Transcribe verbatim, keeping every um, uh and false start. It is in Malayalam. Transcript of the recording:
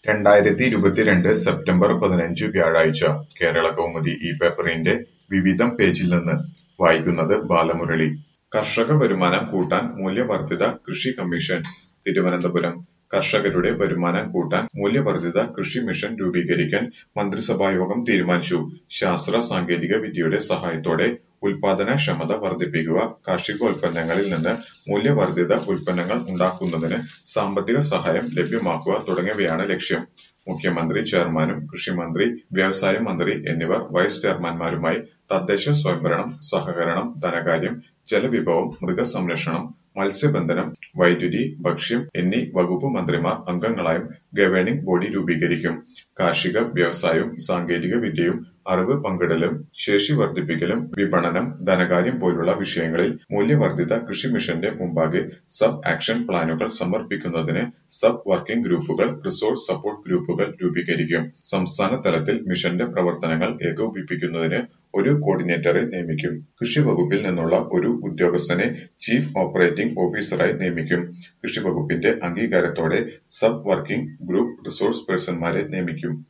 രണ്ടായിരത്തി ഇരുപത്തിരണ്ട് സെപ്റ്റംബർ പതിനഞ്ച് വ്യാഴാഴ്ച കേരളകൗമുദി ഈ പേപ്പറിന്റെ വിവിധം പേജിൽ നിന്ന് വായിക്കുന്നത് ബാലമുരളി. കർഷക വരുമാനം കൂട്ടാൻ മൂല്യവർദ്ധിത കൃഷി കമ്മീഷൻ തിരുവനന്തപുരം. കർഷകരുടെ വരുമാനം കൂട്ടാൻ മൂല്യവർദ്ധിത കൃഷി മിഷൻ രൂപീകരിക്കാൻ മന്ത്രിസഭായോഗം തീരുമാനിച്ചു. ശാസ്ത്ര സാങ്കേതിക വിദ്യയുടെ സഹായത്തോടെ ഉൽപാദനക്ഷമത വർദ്ധിപ്പിക്കുക, കാർഷികോൽപ്പന്നങ്ങളിൽ നിന്ന് മൂല്യവർദ്ധിത ഉൽപ്പന്നങ്ങൾ ഉണ്ടാക്കുന്നതിന് സാമ്പത്തിക സഹായം ലഭ്യമാക്കുക തുടങ്ങിയവയാണ് ലക്ഷ്യം. മുഖ്യമന്ത്രി, ചെയർമാനും കൃഷിമന്ത്രി, വ്യവസായ മന്ത്രി എന്നിവർ വൈസ് ചെയർമാൻമാരുമായി തദ്ദേശ സ്വയംഭരണം, സഹകരണം, ധനകാര്യം, ജലവിഭവം, മൃഗസംരക്ഷണം, മത്സ്യബന്ധനം, വൈദ്യുതി, ഭക്ഷ്യം എന്നീ വകുപ്പ് മന്ത്രിമാർ അംഗങ്ങളായും ഗവേണിംഗ് ബോഡി രൂപീകരിക്കും. കാർഷിക വ്യവസായവും സാങ്കേതിക വിദ്യയും അറിവ് പങ്കിടലും ശേഷി വർദ്ധിപ്പിക്കലും വിപണനം, ധനകാര്യം പോലുള്ള വിഷയങ്ങളിൽ മൂല്യവർദ്ധിത കൃഷി മിഷന്റെ മുമ്പാകെ സബ് ആക്ഷൻ പ്ലാനുകൾ സമർപ്പിക്കുന്നതിന് സബ് വർക്കിംഗ് ഗ്രൂപ്പുകൾ, റിസോഴ്സ് സപ്പോർട്ട് ഗ്രൂപ്പുകൾ രൂപീകരിക്കും. സംസ്ഥാന തലത്തിൽ മിഷന്റെ പ്രവർത്തനങ്ങൾ ഏകോപിപ്പിക്കുന്നതിന് ഒരു കോർഡിനേറ്ററെ നിയമിക്കും. കൃഷി വകുപ്പിൽ നിന്നുള്ള ഒരു ഉദ്യോഗസ്ഥനെ ചീഫ് ഓപ്പറേറ്റിംഗ് ഓഫീസറായി നിയമിക്കും. കൃഷി വകുപ്പിന്റെ അംഗീകാരത്തോടെ സബ് വർക്കിംഗ് ഗ്രൂപ്പ് റിസോഴ്സ് പേഴ്സൺമാരെ നിയമിക്കും.